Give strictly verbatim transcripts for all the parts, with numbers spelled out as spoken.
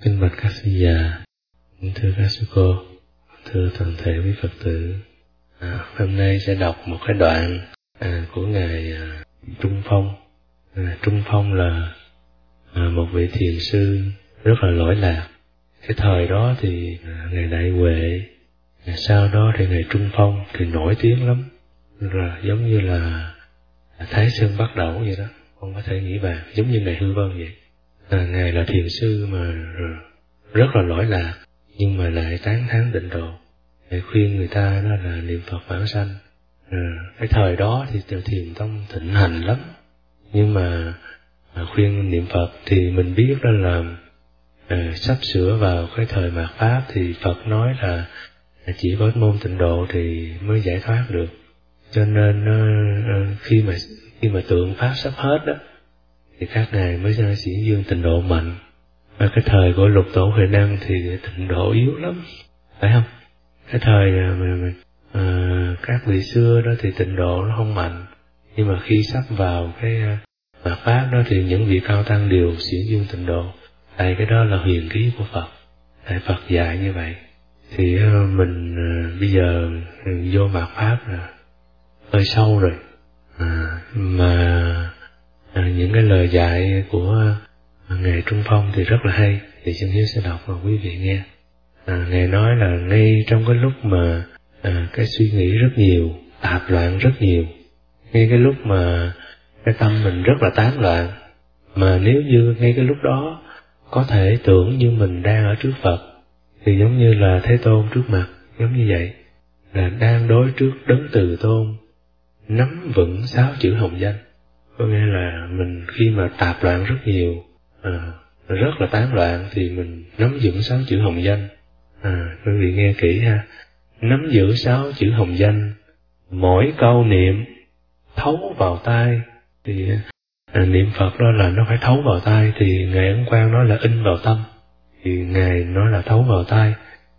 Kính bạch các sư già, thưa các sư cô, thưa toàn thể quý Phật tử. À, hôm nay sẽ đọc một cái đoạn à, của ngài à, Trung Phong. À, Trung Phong là à, một vị thiền sư rất là lỗi lạc. Cái thời đó thì à, ngài Đại Huệ, à, sau đó thì ngài Trung Phong thì nổi tiếng lắm, là giống như là Thái Sơn Bắt Đầu vậy đó, không có thể nghĩ bàn, giống như ngài Hư Vân vậy. À, ngài là thiền sư mà rất là lỗi lạc, nhưng mà lại tán thán tịnh độ, để khuyên người ta đó là niệm Phật vãng sanh. À, cái thời đó thì thiền tông thịnh hành lắm, nhưng mà à, khuyên niệm Phật thì mình biết đó là à, sắp sửa vào cái thời mạt Pháp thì Phật nói là chỉ có môn tịnh độ thì mới giải thoát được. Cho nên à, khi mà khi mà tượng Pháp sắp hết đó thì các ngài mới ra diễn dương tịnh độ mạnh. Và cái thời của Lục Tổ Huệ Năng thì tịnh độ yếu lắm, phải không? Cái thời mà, mà à, các vị xưa đó thì tịnh độ nó không mạnh, nhưng mà khi sắp vào cái mạt Pháp đó thì những vị cao tăng đều diễn dương tịnh độ. Tại cái đó là huyền khí của Phật, tại Phật dạy như vậy. Thì mình à, bây giờ vô mạt Pháp là hơi sâu rồi, à, mà à, những cái lời dạy của ngài Trung Phong thì rất là hay, thì Chân Hiếu sẽ đọc và quý vị nghe. À, ngài nói là ngay trong cái lúc mà à, cái suy nghĩ rất nhiều, tạp loạn rất nhiều, ngay cái lúc mà cái tâm mình rất là tán loạn, mà nếu như ngay cái lúc đó có thể tưởng như mình đang ở trước Phật, thì giống như là Thế Tôn trước mặt, giống như vậy, là đang đối trước Đấng Từ Tôn, nắm vững sáu chữ hồng danh. Có nghĩa là mình khi mà tạp loạn rất nhiều, à, rất là tán loạn, thì mình nắm giữ sáu chữ hồng danh. À, quý vị nghe kỹ ha, nắm giữ sáu chữ hồng danh, mỗi câu niệm thấu vào tai. Thì à, niệm Phật đó là nó phải thấu vào tai, thì ngài Ấn Quang nói là in vào tâm, thì ngài nói là thấu vào tai.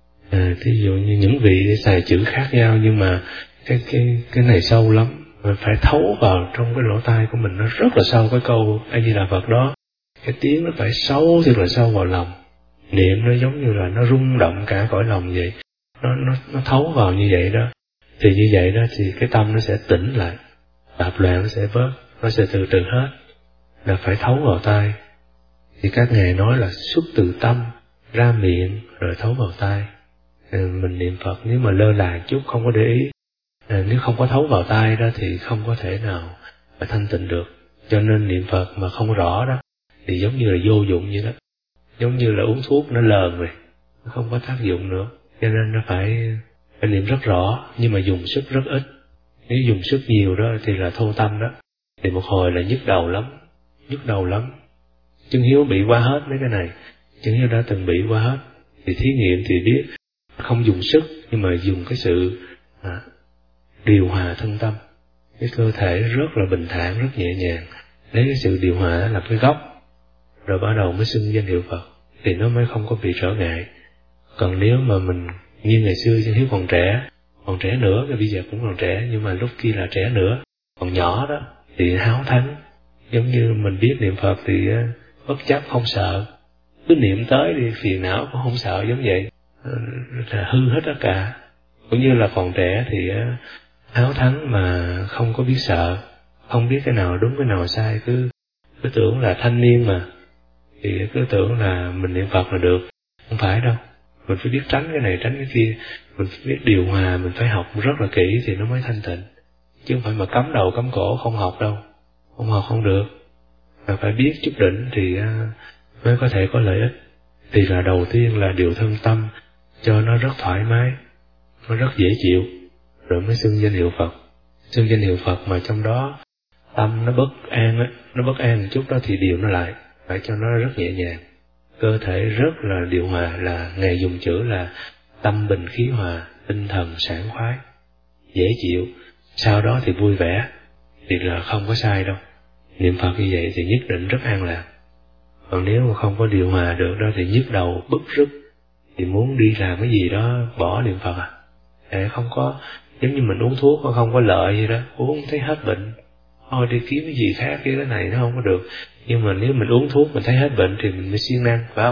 À, thí dụ như những vị xài chữ khác nhau, nhưng mà cái cái cái này sâu lắm, phải thấu vào trong cái lỗ tai của mình, nó rất là sâu. Cái câu A Di Đà Phật đó, cái tiếng nó phải sâu thiệt là sâu vào lòng, niệm nó giống như là nó rung động cả cõi lòng vậy, nó nó nó thấu vào như vậy đó. Thì như vậy đó thì cái tâm nó sẽ tỉnh lại, tạp loạn nó sẽ bớt, nó sẽ từ từ hết, là phải thấu vào tai. Thì các ngài nói là xuất từ tâm ra miệng rồi thấu vào tai. À, mình niệm Phật nếu mà lơ là chút, không có để ý, à, nếu không có thấu vào tai đó thì không có thể nào mà thanh tịnh được. Cho nên niệm Phật mà không rõ đó thì giống như là vô dụng vậy đó, giống như là uống thuốc nó lờn rồi, nó không có tác dụng nữa. Cho nên nó phải phải niệm rất rõ, nhưng mà dùng sức rất ít. Nếu dùng sức nhiều đó thì là thô tâm đó, thì một hồi là nhức đầu lắm, nhức đầu lắm. Chân Hiếu bị qua hết mấy cái này, Chân Hiếu đã từng bị qua hết, thì thí nghiệm thì biết không dùng sức, nhưng mà dùng cái sự à, điều hòa thân tâm, cái cơ thể rất là bình thản, rất nhẹ nhàng, lấy cái sự điều hòa làm cái gốc, rồi bắt đầu mới xưng danh hiệu Phật, thì nó mới không có bị trở ngại. Còn nếu mà mình như ngày xưa Chân Hiếu còn trẻ, còn trẻ nữa, cái bây giờ cũng còn trẻ, nhưng mà lúc kia là trẻ nữa, còn nhỏ đó, thì háo thắng, giống như mình biết niệm Phật thì bất chấp không sợ, cứ niệm tới đi, phiền não cũng không sợ, giống vậy, là hư hết tất cả. Cũng như là còn trẻ thì háo thắng mà không có biết sợ, không biết cái nào đúng cái nào sai, cứ cứ tưởng là thanh niên mà, thì cứ tưởng là mình niệm Phật là được. Không phải đâu, mình phải biết tránh cái này tránh cái kia, mình phải biết điều hòa, mình phải học rất là kỹ thì nó mới thanh tịnh, chứ không phải mà cắm đầu cắm cổ không học đâu, không học không được. Mà phải biết chút đỉnh thì mới có thể có lợi ích. Thì là đầu tiên là điều thân tâm cho nó rất thoải mái, nó rất dễ chịu, rồi mới xưng danh hiệu Phật. Xưng danh hiệu Phật mà trong đó tâm nó bất an á, nó bất an một chút đó thì điều nó lại, phải cho nó rất nhẹ nhàng, cơ thể rất là điều hòa, là ngài dùng chữ là tâm bình khí hòa, tinh thần sảng khoái, dễ chịu. Sau đó thì vui vẻ, thì là không có sai đâu. Niệm Phật như vậy thì nhất định rất an lạc. Còn nếu mà không có điều hòa được đó thì nhức đầu, bức rứt, thì muốn đi làm cái gì đó bỏ niệm Phật à. Để không có, giống như mình uống thuốc nó không có lợi gì đó, uống thấy hết bệnh, thôi đi kiếm cái gì khác, cái này nó không có được. Nhưng mà nếu mình uống thuốc mình thấy hết bệnh thì mình mới siêng năng, phải không?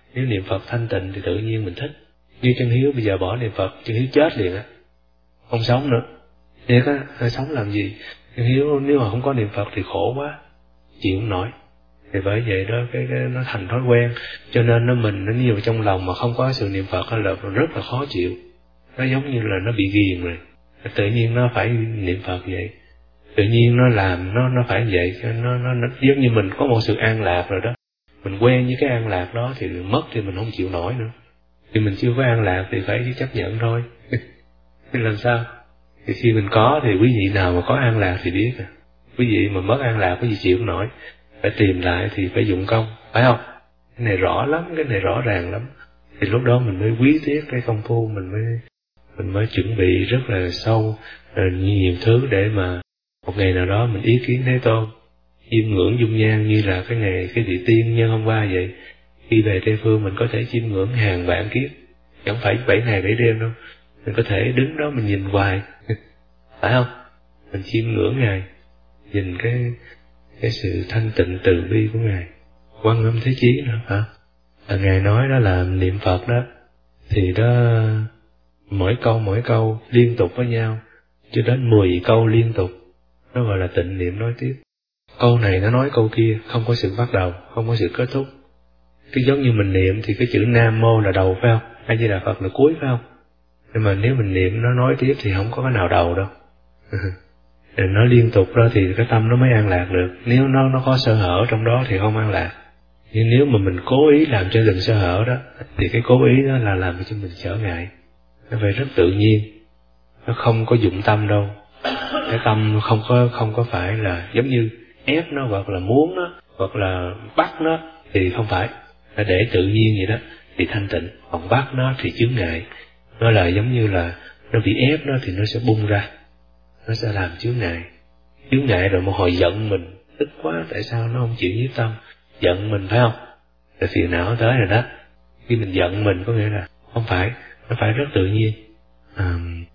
Nếu niệm Phật thanh tịnh thì tự nhiên mình thích. Như Chân Hiếu bây giờ bỏ niệm Phật, Chân Hiếu chết liền á, không sống nữa. Thiệt á, sống làm gì? Chân Hiếu nếu mà không có niệm Phật thì khổ quá, chịu không nổi. Thì bởi vậy đó, cái, cái nó thành thói quen, cho nên nó mình nó nhiều trong lòng mà không có sự niệm Phật là rất là khó chịu. Nó giống như là nó bị ghiền rồi, tự nhiên nó phải niệm Phật vậy, tự nhiên nó làm nó nó phải vậy, nó nó, nó giống như mình có một sự an lạc rồi đó, mình quen với cái an lạc đó thì mất thì mình không chịu nổi nữa. Thì mình chưa có an lạc thì phải chấp nhận thôi. Thì làm sao? Thì khi mình có thì quý vị nào mà có an lạc thì biết à. Quý vị mà mất an lạc quý vị chịu không nổi, phải tìm lại thì phải dụng công, phải không? Cái này rõ lắm, cái này rõ ràng lắm. Thì lúc đó mình mới quý tiếc cái công phu, mình mới mình mới chuẩn bị rất là sâu, rồi nhiều thứ để mà một ngày nào đó mình ý kiến Thế Tôn, chiêm ngưỡng dung nhan như là cái ngày cái vị tiên nhân hôm qua vậy. Khi về Tây Phương mình có thể chiêm ngưỡng hàng vạn kiếp, chẳng phải bảy ngày bảy đêm đâu. Mình có thể đứng đó mình nhìn hoài, phải không? Mình chiêm ngưỡng Ngài, nhìn cái cái sự thanh tịnh từ bi của Ngài. Quan Âm Thế Chí nữa hả? À, Ngài nói đó là niệm Phật đó, thì đó mỗi câu mỗi câu liên tục với nhau, cho đến mười câu liên tục, nó gọi là tịnh niệm nói tiếp. Câu này nó nói câu kia, không có sự bắt đầu, không có sự kết thúc. Cái giống như mình niệm thì cái chữ Nam Mô là đầu phải không? A Di Đà Phật là cuối phải không? Nhưng mà nếu mình niệm nó nói tiếp thì không có cái nào đầu đâu. Rồi nó liên tục đó thì cái tâm nó mới an lạc được. Nếu nó nó có sơ hở trong đó thì không an lạc. Nhưng nếu mà mình cố ý làm cho đừng sơ hở đó, thì cái cố ý đó là làm cho mình trở ngại. Nó phải rất tự nhiên, nó không có dụng tâm đâu. Cái tâm không có không có phải là giống như ép nó hoặc là muốn nó hoặc là bắt nó, thì không phải. Nó để tự nhiên vậy đó thì thanh tịnh, còn bắt nó thì chướng ngại. Nó là giống như là nó bị ép nó thì nó sẽ bung ra, nó sẽ làm chướng ngại. Chướng ngại rồi một hồi giận mình, tức quá tại sao nó không chịu nhiếp tâm, giận mình phải không? Rồi phiền não tới rồi đó. Khi mình giận mình có nghĩa là không phải, nó phải rất tự nhiên. À,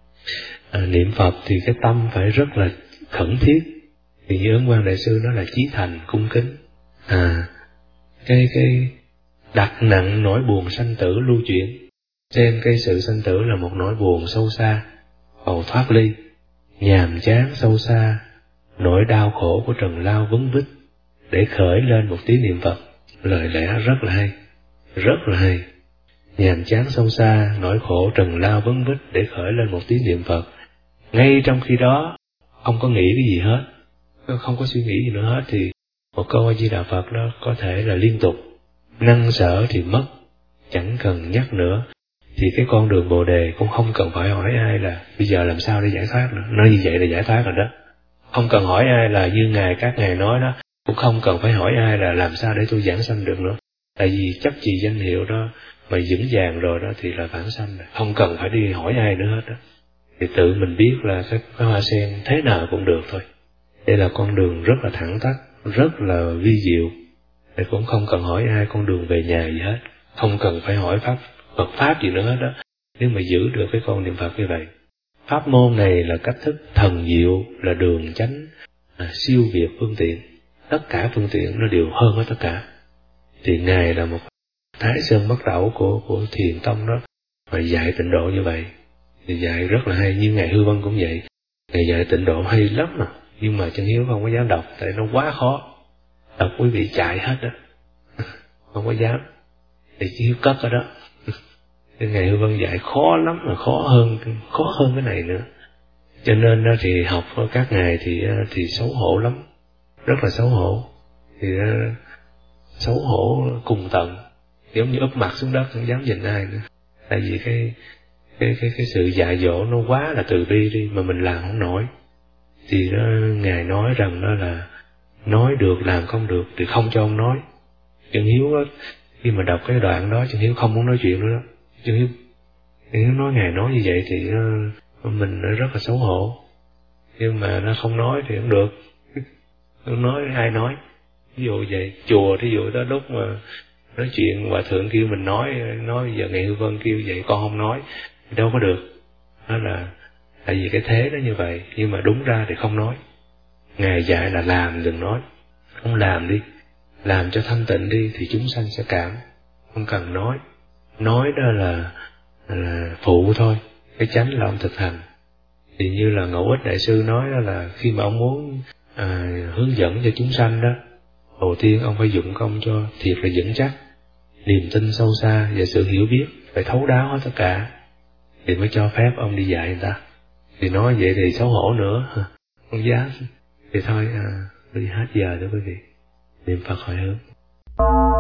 à, niệm Phật thì cái tâm phải rất là khẩn thiết. Thì như Ấn Quang Đại Sư nói là chí thành cung kính. À, cái cái đặt nặng nỗi buồn sanh tử lưu chuyển, xem cái sự sanh tử là một nỗi buồn sâu xa, cầu thoát ly, nhàm chán sâu xa, nỗi đau khổ của trần lao vấn vít, để khởi lên một tí niệm Phật. Lời lẽ rất là hay, rất là hay. Nhàm chán sâu xa, nỗi khổ trần lao vấn vít, để khởi lên một tí niệm Phật. Ngay trong khi đó không có nghĩ cái gì hết, không có suy nghĩ gì nữa hết, thì một câu A Di Đà Phật đó có thể là liên tục. Năng sở thì mất, chẳng cần nhắc nữa. Thì cái con đường Bồ Đề cũng không cần phải hỏi ai là bây giờ làm sao để giải thoát nữa. Nói như vậy là giải thoát rồi đó. Không cần hỏi ai là như ngài các ngài nói đó, cũng không cần phải hỏi ai là làm sao để tôi giảng sanh được nữa. Tại vì chấp trì danh hiệu đó mà vững vàng rồi đó thì là vãng sanh rồi. Không cần phải đi hỏi ai nữa hết đó. Thì tự mình biết là cái, cái hoa sen thế nào cũng được thôi. Đây là con đường rất là thẳng tắp, rất là vi diệu. Thì cũng không cần hỏi ai con đường về nhà gì hết, không cần phải hỏi pháp Phật pháp gì nữa hết đó. Nếu mà giữ được cái con niệm Phật như vậy, pháp môn này là cách thức thần diệu, là đường chánh, là siêu việt phương tiện. Tất cả phương tiện nó đều hơn hết tất cả. Thì ngài là một Thái Sơn Bất Đẩu của của Thiền Tông đó, mà dạy tịnh độ như vậy thì dạy rất là hay. Như ngài Hư Vân cũng vậy, ngài dạy tịnh độ hay lắm mà. Nhưng mà Chân Hiếu không có dám đọc, tại nó quá khó. Đọc quý vị chạy hết đó, không có dám. Thì Chân Hiếu cất ở đó. Cái ngày Hư Vân dạy khó lắm, mà khó hơn khó hơn cái này nữa. Cho nên đó thì học với các ngài thì thì xấu hổ lắm, rất là xấu hổ. Thì xấu hổ cùng tận, giống như úp mặt xuống đất không dám nhìn ai nữa. Tại vì cái cái cái cái sự dạy dỗ nó quá là từ bi đi, mà mình làm không nổi. Thì đó, ngài nói rằng đó là nói được làm không được thì không cho ông nói. Chân Hiếu đó, khi mà đọc cái đoạn đó Chân Hiếu không muốn nói chuyện nữa đó. Chân Hiếu, Chân Hiếu nói ngài nói như vậy thì uh, mình rất là xấu hổ. Nhưng mà nó không nói thì không được. Không nói ai nói. Ví dụ vậy, chùa thí dụ đó lúc mà nói chuyện hòa thượng kêu mình nói, nói giờ ngày Hư Vân kêu vậy con không nói, đâu có được. Đó là tại vì cái thế đó như vậy, nhưng mà đúng ra thì không nói. Ngài dạy là làm đừng nói, không làm đi, làm cho thanh tịnh đi thì chúng sanh sẽ cảm. không cần nói. Nói đó là là phụ thôi, cái chánh là ông thực hành. Thì như là Ngẫu Ích Đại Sư nói đó là khi mà ông muốn à, hướng dẫn cho chúng sanh đó, đầu tiên ông phải dụng công cho thiệt là vững chắc, niềm tin sâu xa và sự hiểu biết phải thấu đáo hết tất cả, thì mới cho phép ông đi dạy người ta. Thì nói vậy thì xấu hổ nữa, không dám. Thì thôi, à, đi hết giờ đó quý vị. Niệm Phật hồi hướng.